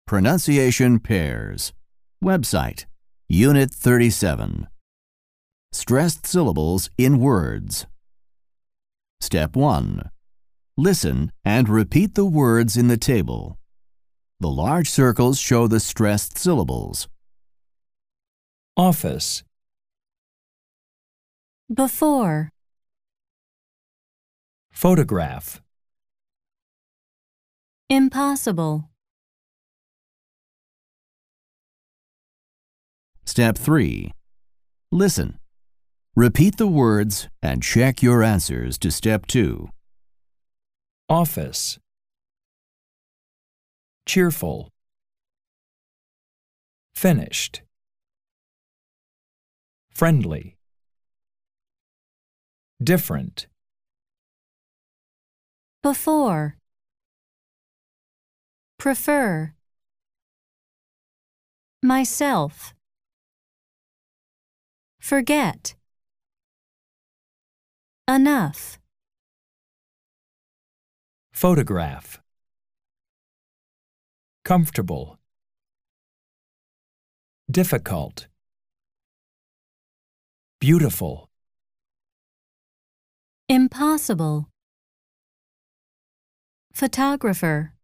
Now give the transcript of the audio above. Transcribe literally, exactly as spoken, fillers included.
Pronunciation Pairs. Website, Unit thirty-seven. Stressed syllables in words. Step one. Listen and repeat the words in the table. The large circles show the stressed syllables. Office, Before. photograph, Impossible. Step three. Listen. Repeat the words and check your answers to Step two. office, cheerful, finished, friendly, different, Before. Prefer. Myself. Forget. Enough. photograph, comfortable, difficult, beautiful, Impossible. Photographer.